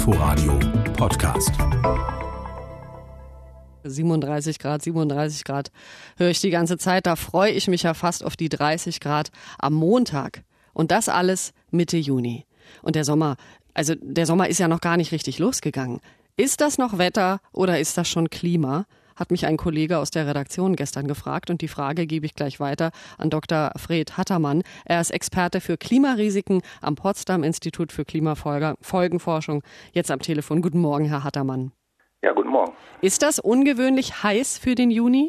Inforadio Podcast. 37 Grad höre ich die ganze Zeit. Da freue ich mich ja fast auf die 30 Grad am Montag. Und das alles Mitte Juni. Und der Sommer ist ja noch gar nicht richtig losgegangen. Ist das noch Wetter oder ist das schon Klima? Hat mich ein Kollege aus der Redaktion gestern gefragt und die Frage gebe ich gleich weiter an Dr. Fred Hattermann. Er ist Experte für Klimarisiken am Potsdam Institut für Klimafolgenforschung. Jetzt am Telefon. Guten Morgen, Herr Hattermann. Ja, guten Morgen. Ist das ungewöhnlich heiß für den Juni?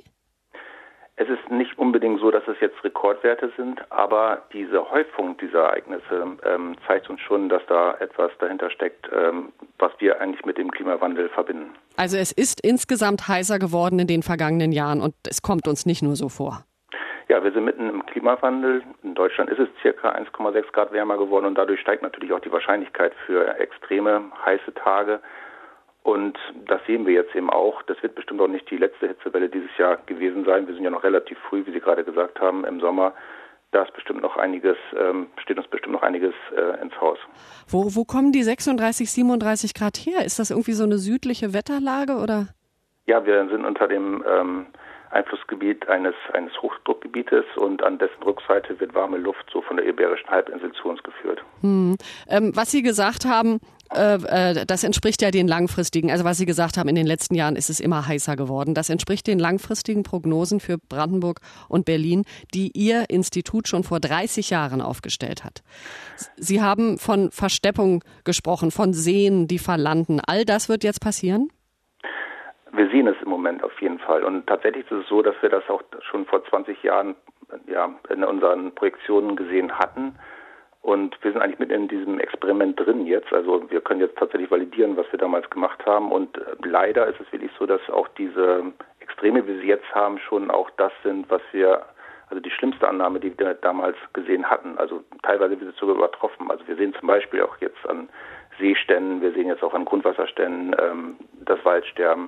Es ist nicht unbedingt so, dass es jetzt Rekordwerte sind, aber diese Häufung dieser Ereignisse zeigt uns schon, dass da etwas dahinter steckt, was wir eigentlich mit dem Klimawandel verbinden. Also es ist insgesamt heißer geworden in den vergangenen Jahren und es kommt uns nicht nur so vor. Ja, wir sind mitten im Klimawandel. In Deutschland ist es circa 1,6 Grad wärmer geworden und dadurch steigt natürlich auch die Wahrscheinlichkeit für extreme heiße Tage. Und das sehen wir jetzt eben auch. Das wird bestimmt auch nicht die letzte Hitzewelle dieses Jahr gewesen sein. Wir sind ja noch relativ früh, wie Sie gerade gesagt haben, im Sommer. Da ist bestimmt noch einiges, steht uns bestimmt noch einiges ins Haus. Wo kommen die 36, 37 Grad her? Ist das irgendwie so eine südliche Wetterlage oder? Ja, wir sind unter dem Einflussgebiet eines Hochdruckgebietes und an dessen Rückseite wird warme Luft so von der Iberischen Halbinsel zu uns geführt. Was Sie gesagt haben, das entspricht ja den langfristigen, also was Sie gesagt haben, in den letzten Jahren ist es immer heißer geworden. Das entspricht den langfristigen Prognosen für Brandenburg und Berlin, die Ihr Institut schon vor 30 Jahren aufgestellt hat. Sie haben von Versteppung gesprochen, von Seen, die verlanden. All das wird jetzt passieren? Wir sehen es im Moment auf jeden Fall. Und tatsächlich ist es so, dass wir das auch schon vor 20 Jahren in unseren Projektionen gesehen hatten. Und wir sind eigentlich mit in diesem Experiment drin jetzt. Also wir können jetzt tatsächlich validieren, was wir damals gemacht haben. Und leider ist es wirklich so, dass auch diese Extreme, wie sie jetzt haben, schon auch das sind, also die schlimmste Annahme, die wir damals gesehen hatten. Also teilweise wird es sogar übertroffen. Also wir sehen zum Beispiel auch jetzt an Seeständen, wir sehen jetzt auch an Grundwasserständen das Waldsterben.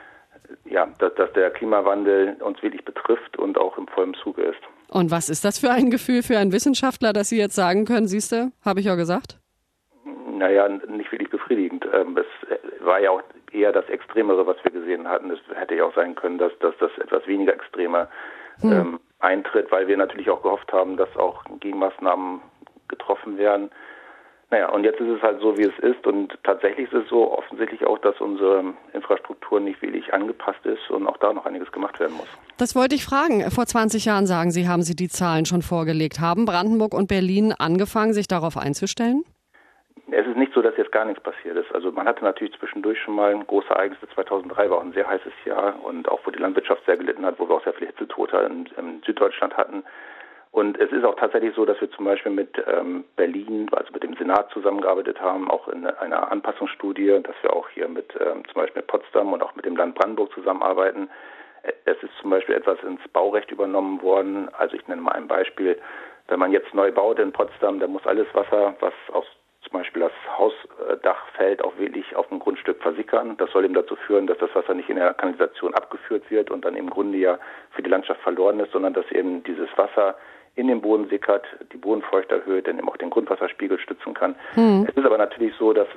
Ja, dass der Klimawandel uns wirklich betrifft und auch im vollen Zuge ist. Und was ist das für ein Gefühl für einen Wissenschaftler, dass Sie jetzt sagen können, siehste, habe ich ja gesagt? Naja, nicht wirklich befriedigend. Es war ja auch eher das Extremere, was wir gesehen hatten. Es hätte ja auch sein können, dass das etwas weniger Extreme eintritt, weil wir natürlich auch gehofft haben, dass auch Gegenmaßnahmen getroffen werden. Naja, und jetzt ist es halt so, wie es ist. Und tatsächlich ist es so offensichtlich auch, dass unsere Infrastruktur nicht wirklich angepasst ist und auch da noch einiges gemacht werden muss. Das wollte ich fragen. Vor 20 Jahren, sagen Sie, haben Sie die Zahlen schon vorgelegt. Haben Brandenburg und Berlin angefangen, sich darauf einzustellen? Es ist nicht so, dass jetzt gar nichts passiert ist. Also man hatte natürlich zwischendurch schon mal große Ereignisse. 2003 war auch ein sehr heißes Jahr und auch wo die Landwirtschaft sehr gelitten hat, wo wir auch sehr viele Hitzetote in Süddeutschland hatten. Und es ist auch tatsächlich so, dass wir zum Beispiel mit Berlin, also mit dem Senat zusammengearbeitet haben, auch in einer Anpassungsstudie, dass wir auch hier mit zum Beispiel mit Potsdam und auch mit dem Land Brandenburg zusammenarbeiten. Es ist zum Beispiel etwas ins Baurecht übernommen worden. Also ich nenne mal ein Beispiel. Wenn man jetzt neu baut in Potsdam, dann muss alles Wasser, was aus zum Beispiel das Hausdach fällt, auch wirklich auf dem Grundstück versickern. Das soll eben dazu führen, dass das Wasser nicht in der Kanalisation abgeführt wird und dann im Grunde ja für die Landschaft verloren ist, sondern dass eben dieses Wasser in den Boden sickert, die Bodenfeuchte erhöht, dann eben auch den Grundwasserspiegel stützen kann. Es ist aber natürlich so, dass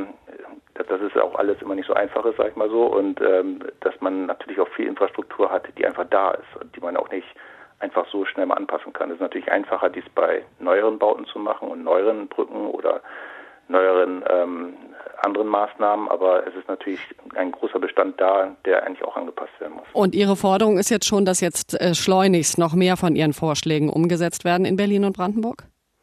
das ist auch alles immer nicht so einfach ist, sag ich mal so, und dass man natürlich auch viel Infrastruktur hat, die einfach da ist und die man auch nicht einfach so schnell mal anpassen kann. Es ist natürlich einfacher, dies bei neueren Bauten zu machen und neueren Brücken oder neueren anderen Maßnahmen, aber es ist natürlich ein großer Bestand da, der eigentlich auch angepasst werden muss. Und Ihre Forderung ist jetzt schon, dass jetzt schleunigst noch mehr von Ihren Vorschlägen umgesetzt werden in Berlin und Brandenburg?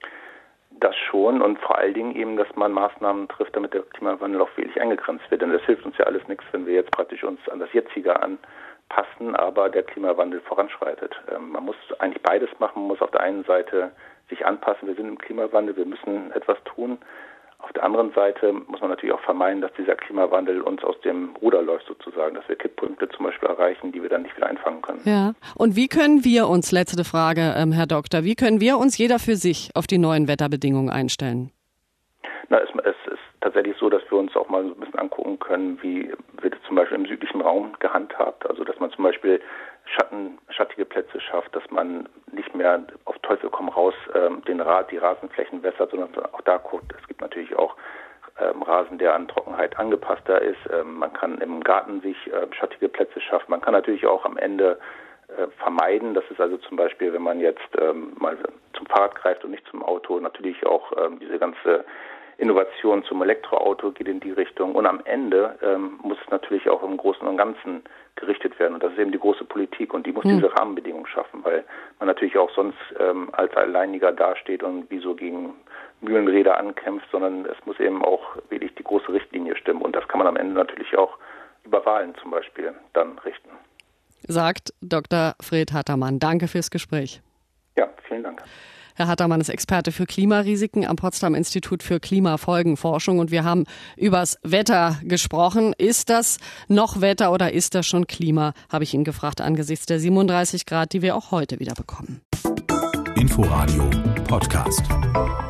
Das schon und vor allen Dingen eben, dass man Maßnahmen trifft, damit der Klimawandel auch wirklich eingegrenzt wird. Denn das hilft uns ja alles nichts, wenn wir jetzt praktisch uns an das Jetzige anpassen, aber der Klimawandel voranschreitet. Man muss eigentlich beides machen. Man muss auf der einen Seite sich anpassen. Wir sind im Klimawandel, wir müssen etwas tun. Auf der anderen Seite muss man natürlich auch vermeiden, dass dieser Klimawandel uns aus dem Ruder läuft sozusagen, dass wir Kipppunkte zum Beispiel erreichen, die wir dann nicht wieder einfangen können. Ja. Und wie können wir uns, letzte Frage, Herr Doktor, wie können wir uns jeder für sich auf die neuen Wetterbedingungen einstellen? Na, es ist tatsächlich so, dass wir uns auch mal so ein bisschen angucken können, wie wird es zum Beispiel im südlichen Raum gehandhabt. Also dass man zum Beispiel schattige Plätze schafft, dass man nicht mehr auf Teufel komm raus die Rasenflächen wässert, sondern auch da guckt. Es gibt natürlich auch Rasen, der an Trockenheit angepasster ist. Man kann im Garten sich schattige Plätze schaffen. Man kann natürlich auch am Ende vermeiden. Das ist also zum Beispiel, wenn man jetzt mal zum Fahrrad greift und nicht zum Auto, natürlich auch diese ganze Innovation zum Elektroauto geht in die Richtung. Und am Ende muss es natürlich auch im Großen und Ganzen gerichtet werden. Und das ist eben die große Politik und die muss diese Rahmenbedingungen schaffen, weil man natürlich auch sonst als Alleiniger dasteht und wie so gegen Mühlenräder ankämpft, sondern es muss eben auch wirklich die große Richtlinie stimmen. Und das kann man am Ende natürlich auch über Wahlen zum Beispiel dann richten. Sagt Dr. Fred Hattermann. Danke fürs Gespräch. Ja, vielen Dank. Herr Hattermann ist Experte für Klimarisiken am Potsdam Institut für Klimafolgenforschung und wir haben übers Wetter gesprochen. Ist das noch Wetter oder ist das schon Klima, habe ich ihn gefragt, angesichts der 37 Grad, die wir auch heute wieder bekommen. Inforadio Podcast.